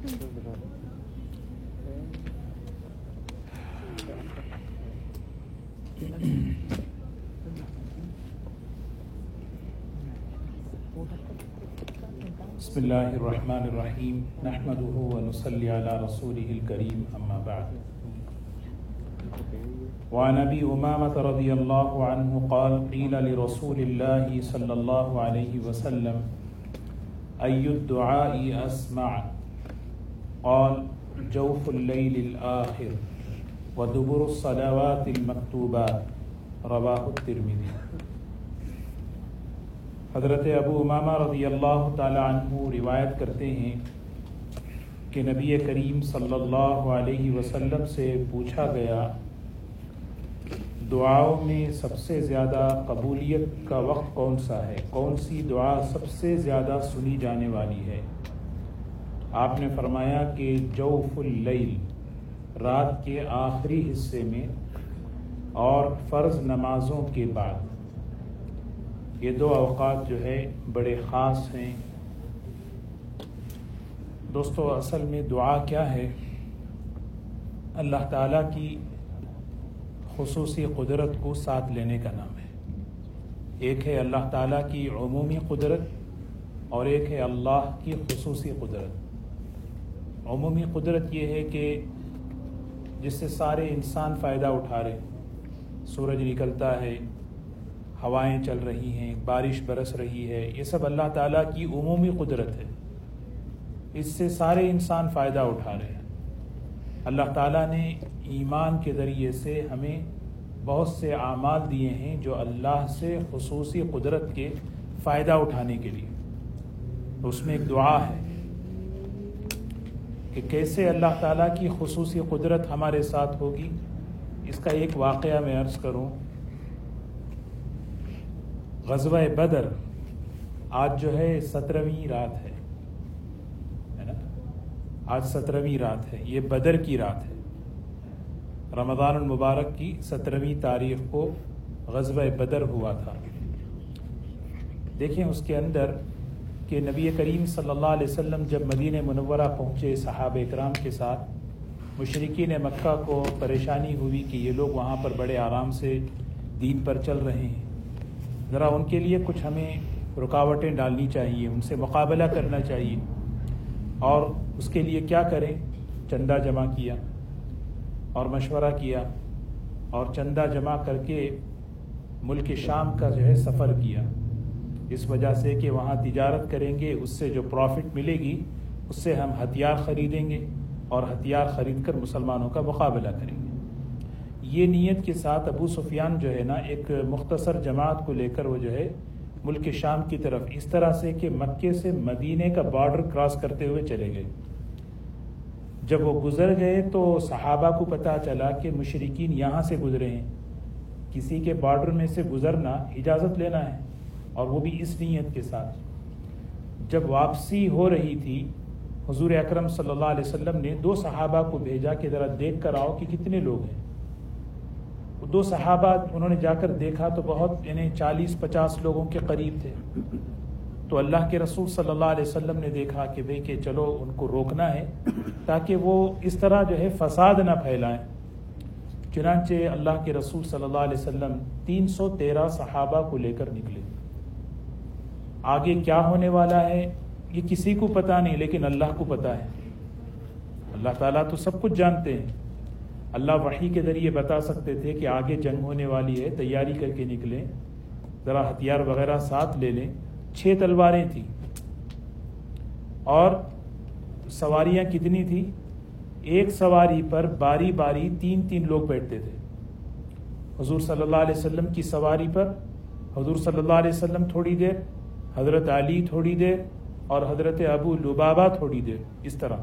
بسم اللہ الرحمن الرحیم نحمده ونصلی علی رسوله الکریم اما بعد وعن ابی امامة رضی اللہ عنہ قال قیل لرسول اللہ صلی اللہ علیہ وسلم ای الدعاء اسمع قال جوف اللیل الآخر ودبر الصلوات المکتوبات رواہ الترمذی۔ حضرت ابو امامہ رضی اللہ تعالی عنہ روایت کرتے ہیں کہ نبی کریم صلی اللہ علیہ وسلم سے پوچھا گیا دعاؤں میں سب سے زیادہ قبولیت کا وقت کون سا ہے، کون سی دعا سب سے زیادہ سنی جانے والی ہے؟ آپ نے فرمایا کہ جوف اللیل، رات کے آخری حصے میں اور فرض نمازوں کے بعد۔ یہ دو اوقات جو ہے بڑے خاص ہیں۔ دوستو، اصل میں دعا کیا ہے؟ اللہ تعالیٰ کی خصوصی قدرت کو ساتھ لینے کا نام ہے۔ ایک ہے اللہ تعالیٰ کی عمومی قدرت اور ایک ہے اللہ کی خصوصی قدرت۔ عمومی قدرت یہ ہے کہ جس سے سارے انسان فائدہ اٹھا رہے، سورج نکلتا ہے، ہوائیں چل رہی ہیں، بارش برس رہی ہے، یہ سب اللہ تعالیٰ کی عمومی قدرت ہے، اس سے سارے انسان فائدہ اٹھا رہے ہیں۔ اللہ تعالیٰ نے ایمان کے ذریعے سے ہمیں بہت سے اعمال دیے ہیں جو اللہ سے خصوصی قدرت کے فائدہ اٹھانے کے لیے۔ اس میں ایک دعا ہے کہ کیسے اللہ تعالیٰ کی خصوصی قدرت ہمارے ساتھ ہوگی۔ اس کا ایک واقعہ میں عرض کروں۔ غزوہ بدر آج جو ہے 17ویں رات ہے نا، آج 17ویں رات ہے، یہ بدر کی رات ہے۔ رمضان المبارک کی 17ویں تاریخ کو غزوہ بدر ہوا تھا۔ دیکھیں اس کے اندر کہ نبی کریم صلی اللہ علیہ وسلم جب مدینہ منورہ پہنچے صحابہ اکرام کے ساتھ، مشرکین مکہ کو پریشانی ہوئی کہ یہ لوگ وہاں پر بڑے آرام سے دین پر چل رہے ہیں، ذرا ان کے لیے کچھ ہمیں رکاوٹیں ڈالنی چاہیے، ان سے مقابلہ کرنا چاہیے۔ اور اس کے لیے کیا کریں؟ چندہ جمع کیا اور مشورہ کیا اور چندہ جمع کر کے ملک شام کا جو ہے سفر کیا، اس وجہ سے کہ وہاں تجارت کریں گے، اس سے جو پروفٹ ملے گی اس سے ہم ہتھیار خریدیں گے اور ہتھیار خرید کر مسلمانوں کا مقابلہ کریں گے۔ یہ نیت کے ساتھ ابو سفیان جو ہے نا ایک مختصر جماعت کو لے کر وہ جو ہے ملک شام کی طرف، اس طرح سے کہ مکے سے مدینے کا بارڈر کراس کرتے ہوئے چلے گئے۔ جب وہ گزر گئے تو صحابہ کو پتہ چلا کہ مشرکین یہاں سے گزرے ہیں، کسی کے بارڈر میں سے گزرنا اجازت لینا ہے، اور وہ بھی اس نیت کے ساتھ۔ جب واپسی ہو رہی تھی، حضور اکرم صلی اللہ علیہ وسلم نے 2 صحابہ کو بھیجا کہ ذرا دیکھ کر آؤ کہ کتنے لوگ ہیں۔ 2 صحابہ انہوں نے جا کر دیکھا تو بہت، یعنی 40-50 لوگوں کے قریب تھے۔ تو اللہ کے رسول صلی اللہ علیہ وسلم نے دیکھا کہ بھئی کہ چلو ان کو روکنا ہے تاکہ وہ اس طرح جو ہے فساد نہ پھیلائیں۔ چنانچہ اللہ کے رسول صلی اللہ علیہ وسلم 313 صحابہ کو لے کر نکلے۔ آگے کیا ہونے والا ہے یہ کسی کو پتہ نہیں، لیکن اللہ کو پتہ ہے۔ اللہ تعالیٰ تو سب کچھ جانتے ہیں۔ اللہ وحی کے ذریعے بتا سکتے تھے کہ آگے جنگ ہونے والی ہے، تیاری کر کے نکلیں، ذرا ہتھیار وغیرہ ساتھ لے لیں۔ 6 تلواریں تھیں اور سواریاں کتنی تھیں؟ ایک سواری پر باری باری 3 لوگ بیٹھتے تھے۔ حضور صلی اللہ علیہ وسلم کی سواری پر حضور صلی اللہ علیہ وسلم تھوڑی دیر، حضرت علی تھوڑی دیر اور حضرت ابو لبابہ تھوڑی دیر، اس طرح۔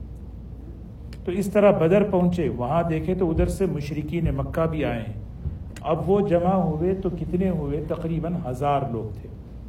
تو اس طرح بدر پہنچے، وہاں دیکھے تو ادھر سے مشرکین مکہ بھی آئے ہیں۔ اب وہ جمع ہوئے تو کتنے ہوئے؟ تقریباً 1000 لوگ تھے۔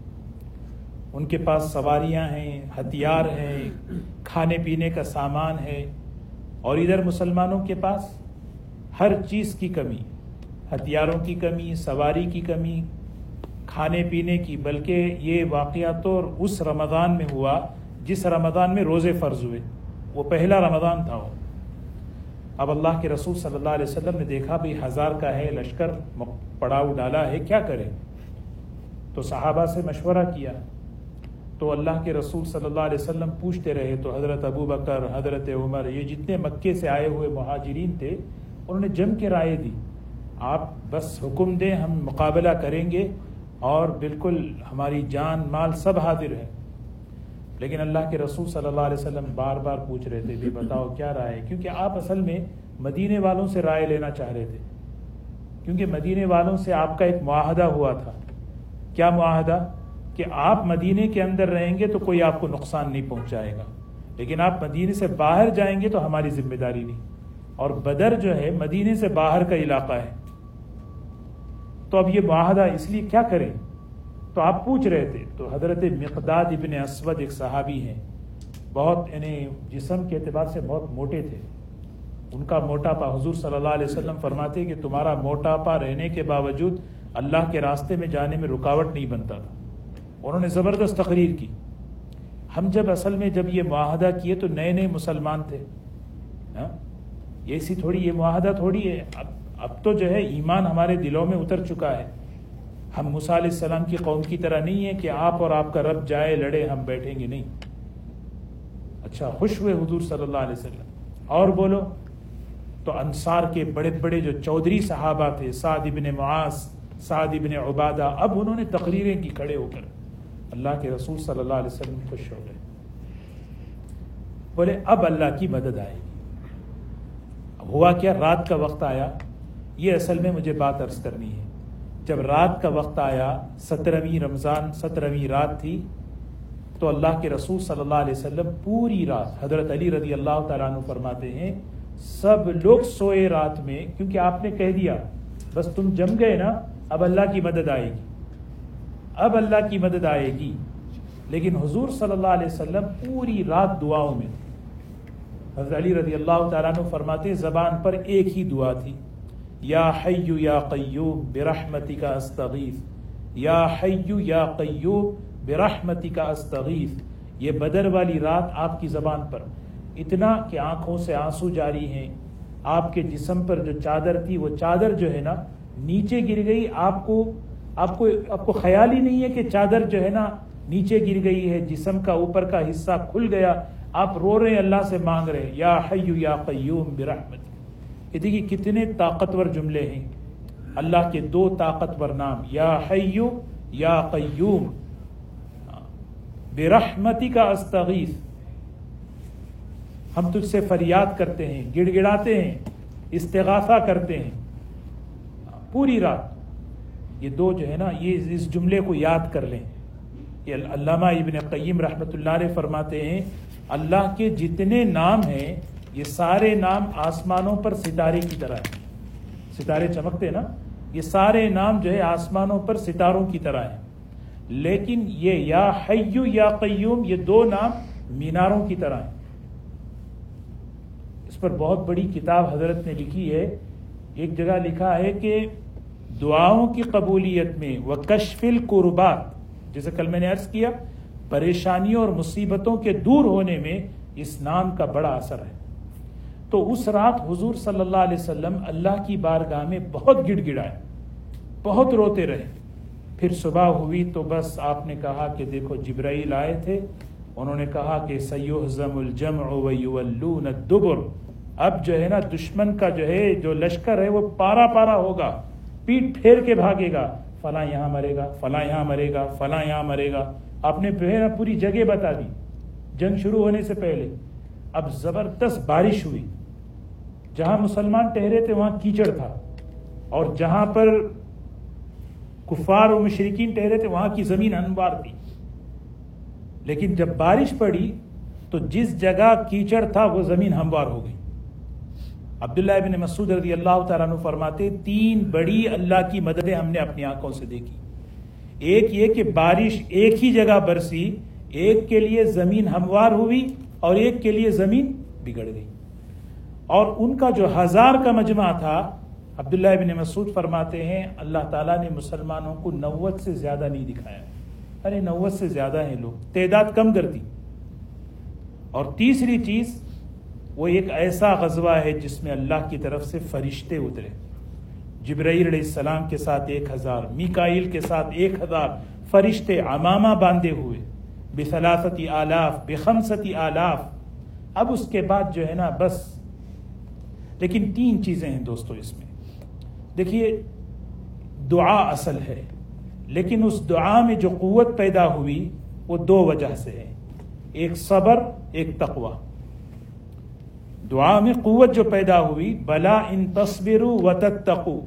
ان کے پاس سواریاں ہیں، ہتھیار ہیں، کھانے پینے کا سامان ہے، اور ادھر مسلمانوں کے پاس ہر چیز کی کمی، ہتھیاروں کی کمی، سواری کی کمی، کھانے پینے کی۔ بلکہ یہ واقعہ تو اس رمضان میں ہوا جس رمضان میں روزے فرض ہوئے۔ وہ پہلا رمضان تھا وہ۔ اب اللہ کے رسول صلی اللہ علیہ وسلم نے دیکھا بھی 1000 کا ہے لشکر پڑاؤ ڈالا ہے، کیا کرے؟ تو صحابہ سے مشورہ کیا تو اللہ کے رسول صلی اللہ علیہ وسلم پوچھتے رہے تو حضرت ابو بکر، حضرت عمر، یہ جتنے مکے سے آئے ہوئے مہاجرین تھے انہوں نے جم کے رائے دی، آپ بس حکم دیں ہم مقابلہ کریں گے اور بالکل ہماری جان مال سب حاضر ہے۔ لیکن اللہ کے رسول صلی اللہ علیہ وسلم بار بار پوچھ رہے تھے بھی بتاؤ کیا رائے ہے، کیونکہ آپ اصل میں مدینے والوں سے رائے لینا چاہ رہے تھے، کیونکہ مدینے والوں سے آپ کا ایک معاہدہ ہوا تھا۔ کیا معاہدہ؟ کہ آپ مدینے کے اندر رہیں گے تو کوئی آپ کو نقصان نہیں پہنچائے گا، لیکن آپ مدینے سے باہر جائیں گے تو ہماری ذمہ داری نہیں، اور بدر جو ہے مدینے سے باہر کا علاقہ ہے، تو اب یہ معاہدہ اس لیے کیا کریں؟ تو آپ پوچھ رہے تھے تو حضرت مقداد ابن اسود ایک صحابی ہیں، بہت جسم کے اعتبار سے بہت موٹے تھے، ان کا موٹاپا حضور صلی اللہ علیہ وسلم فرماتے کہ تمہارا موٹاپا رہنے کے باوجود اللہ کے راستے میں جانے میں رکاوٹ نہیں بنتا تھا۔ انہوں نے زبردست تقریر کی۔ ہم اصل میں جب یہ معاہدہ کیے تو نئے نئے مسلمان تھے، ایسی تھوڑی یہ معاہدہ تھوڑی ہے، اب تو جو ہے ایمان ہمارے دلوں میں اتر چکا ہے۔ ہم موسیٰ علیہ السلام کی قوم کی طرح نہیں ہے کہ آپ اور آپ کا رب جائے لڑے ہم بیٹھیں گے، نہیں۔ اچھا، خوش ہوئے حضور صلی اللہ علیہ وسلم، اور بولو تو انصار کے بڑے بڑے جو چودھری صحابہ تھے، سعد ابن معاذ، سعد ابن عبادہ، اب انہوں نے تقریریں کی کھڑے ہو کر، اللہ کے رسول صلی اللہ علیہ وسلم خوش ہو گئے، بولے اب اللہ کی مدد آئے گی۔ اب ہوا کیا؟ رات کا وقت آیا، یہ اصل میں مجھے بات عرض کرنی ہے۔ جب رات کا وقت آیا، 17ویں رمضان 17ویں رات تھی، تو اللہ کے رسول صلی اللہ علیہ وسلم پوری رات، حضرت علی رضی اللہ تعالیٰ عنہ فرماتے ہیں سب لوگ سوئے رات میں، کیونکہ آپ نے کہہ دیا بس تم جم گئے نا، اب اللہ کی مدد آئے گی، اب اللہ کی مدد آئے گی۔ لیکن حضور صلی اللہ علیہ وسلم پوری رات دعاؤں میں، حضرت علی رضی اللہ تعالیٰ عنہ فرماتے زبان پر ایک ہی دعا تھی، یا حی یا قیوم برحمتک استغیث، یا حی یا قیوم برحمتک استغیث۔ یہ بدر والی رات آپ کی زبان پر اتنا کہ آنکھوں سے آنسو جاری ہیں، آپ کے جسم پر جو چادر تھی وہ چادر جو ہے نا نیچے گر گئی، آپ کو خیال ہی نہیں ہے کہ چادر جو ہے نا نیچے گر گئی ہے، جسم کا اوپر کا حصہ کھل گیا، آپ رو رہے ہیں، اللہ سے مانگ رہے ہیں یا حی یا قیوم برحمتک۔ یہ دیکھیے کتنے طاقتور جملے ہیں، اللہ کے دو طاقتور نام، یا حی یا قیوم برحمتک استغیث۔ ہم تجھ سے فریاد کرتے ہیں، گڑ گڑاتے ہیں، استغاثہ کرتے ہیں پوری رات۔ یہ دو جو ہے نا، یہ اس جملے کو یاد کر لیں۔ یہ علامہ ابن قیم رحمۃ اللہ علیہ فرماتے ہیں اللہ کے جتنے نام ہیں یہ سارے نام آسمانوں پر ستارے کی طرح ہیں، ستارے چمکتے نا، یہ سارے نام جو ہے آسمانوں پر ستاروں کی طرح ہیں، لیکن یہ یا حی یا قیوم یہ دو نام میناروں کی طرح ہیں۔ اس پر بہت بڑی کتاب حضرت نے لکھی ہے، ایک جگہ لکھا ہے کہ دعاؤں کی قبولیت میں وکشف الکربات، جیسے کل میں نے عرض کیا پریشانیوں اور مصیبتوں کے دور ہونے میں اس نام کا بڑا اثر ہے۔ تو اس رات حضور صلی اللہ علیہ وسلم اللہ کی بارگاہ میں بہت گڑ گڑائے، بہت روتے رہے۔ پھر صبح ہوئی تو بس آپ نے کہا کہ دیکھو جبرائیل آئے تھے، انہوں نے کہا کہ سیہزم الجمع ویولون الدبر، اب جو ہے نا دشمن کا جو ہے جو لشکر ہے وہ پارا پارا ہوگا، پیٹ پھیر کے بھاگے گا، فلاں یہاں مرے گا، فلاں یہاں مرے گا، فلاں یہاں مرے گا۔ آپ نے پوری جگہ بتا دی جنگ شروع ہونے سے پہلے۔ اب زبردست بارش ہوئی، جہاں مسلمان ٹھہرے تھے وہاں کیچڑ تھا، اور جہاں پر کفار و مشرکین ٹھہرے تھے وہاں کی زمین ہموار تھی۔ لیکن جب بارش پڑی تو جس جگہ کیچڑ تھا وہ زمین ہموار ہو گئی۔ عبداللہ ابن مسعود رضی اللہ تعالیٰ عنہ فرماتے 3 بڑی اللہ کی مددیں ہم نے اپنی آنکھوں سے دیکھی۔ ایک یہ کہ بارش ایک ہی جگہ برسی، ایک کے لیے زمین ہموار ہوئی اور ایک کے لیے زمین بگڑ گئی۔ اور ان کا جو 1000 کا مجمع تھا، عبداللہ ابن مسعود فرماتے ہیں اللہ تعالیٰ نے مسلمانوں کو 90 سے زیادہ نہیں دکھایا۔ ارے 90 سے زیادہ ہیں لوگ، تعداد کم کرتی۔ اور تیسری چیز وہ ایک ایسا غزوہ ہے جس میں اللہ کی طرف سے فرشتے اترے، جبرائیل علیہ السلام کے ساتھ 1000، میکائیل کے ساتھ 1000 فرشتے عمامہ باندھے ہوئے، ب3,000 ب5,000۔ اب اس کے بعد جو ہے نا بس، لیکن 3 چیزیں ہیں دوستو اس میں۔ دیکھیے دعا اصل ہے، لیکن اس دعا میں جو قوت پیدا ہوئی وہ 2 وجہ سے ہے، ایک صبر، ایک تقوی۔ دعا میں قوت جو پیدا ہوئی، بلا ان تصبروا وتتقوا،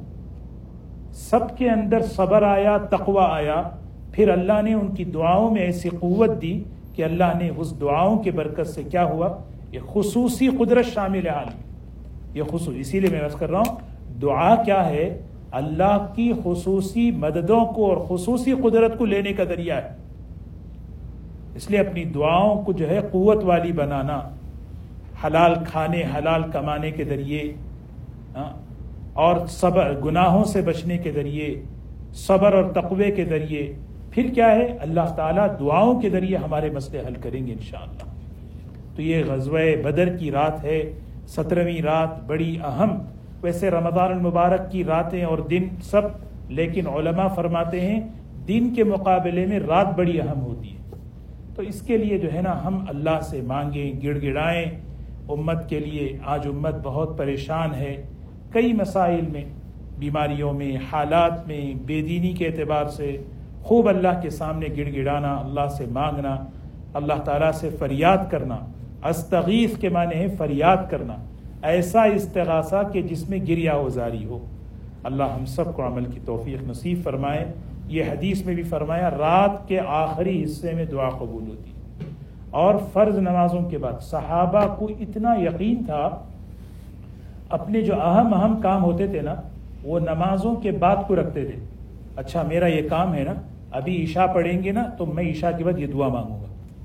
سب کے اندر صبر آیا، تقوی آیا، پھر اللہ نے ان کی دعاؤں میں ایسی قوت دی کہ اللہ نے اس دعاؤں کی برکت سے کیا ہوا، یہ خصوصی قدرت شامل ہے عالم، یہ خصوصی، اسی لیے میں عرض کر رہا ہوں دعا کیا ہے، اللہ کی خصوصی مددوں کو اور خصوصی قدرت کو لینے کا ذریعہ ہے۔ اس لیے اپنی دعاؤں کو جو ہے قوت والی بنانا، حلال کھانے حلال کمانے کے ذریعے، اور صبر، گناہوں سے بچنے کے ذریعے، صبر اور تقوی کے ذریعے، پھر کیا ہے اللہ تعالیٰ دعاؤں کے ذریعے ہمارے مسئلے حل کریں گے انشاءاللہ۔ تو یہ غزوہ بدر کی رات ہے، 17ویں رات، بڑی اہم۔ ویسے رمضان المبارک کی راتیں اور دن سب، لیکن علماء فرماتے ہیں دن کے مقابلے میں رات بڑی اہم ہوتی ہے۔ تو اس کے لیے جو ہے نا ہم اللہ سے مانگیں، گڑ گڑائیں امت کے لیے۔ آج امت بہت پریشان ہے کئی مسائل میں، بیماریوں میں، حالات میں، بے دینی کے اعتبار سے۔ خوب اللہ کے سامنے گڑ گڑانا، اللہ سے مانگنا، اللہ تعالیٰ سے فریاد کرنا۔ استغیث کے معنی ہے فریاد کرنا، ایسا استغاثہ کہ جس میں گریہ وزاری ہو۔ اللہ ہم سب کو عمل کی توفیق نصیب فرمائے۔ یہ حدیث میں بھی فرمایا رات کے آخری حصے میں دعا قبول ہوتی ہے، اور فرض نمازوں کے بعد۔ صحابہ کو اتنا یقین تھا، اپنے جو اہم کام ہوتے تھے نا وہ نمازوں کے بعد کو رکھتے تھے۔ اچھا میرا یہ کام ہے نا، ابھی عشاء پڑھیں گے نا تو میں عشاء کے بعد یہ دعا مانگوں گا۔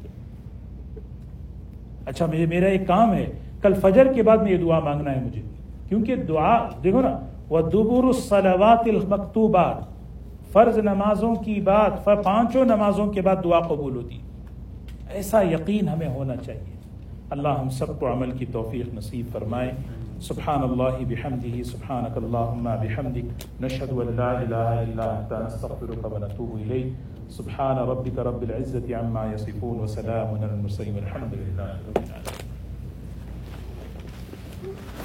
اچھا میرا ایک کام ہے، کل فجر کے بعد میں یہ دعا مانگنا ہے مجھے، کیونکہ دعا دیکھو نا، وَدُبُرُ الصَّلَوَاتِ الْمَكْتُوبَاتِ، فرض نمازوں کی بعد، 5 نمازوں کے بعد دعا قبول ہوتی۔ ایسا یقین ہمیں ہونا چاہیے۔ اللہ ہم سب کو عمل کی توفیق نصیب فرمائے۔ سبحان اللہ بحمدہ، سبحانک اللہم بحمدک، نشہد ان لا الہ الا انت، نستغفرک ونتوب الیک۔ سبحان ربک رب العزۃ عما یصفون، وسلام علی المرسلین، والحمد للہ رب العالمین۔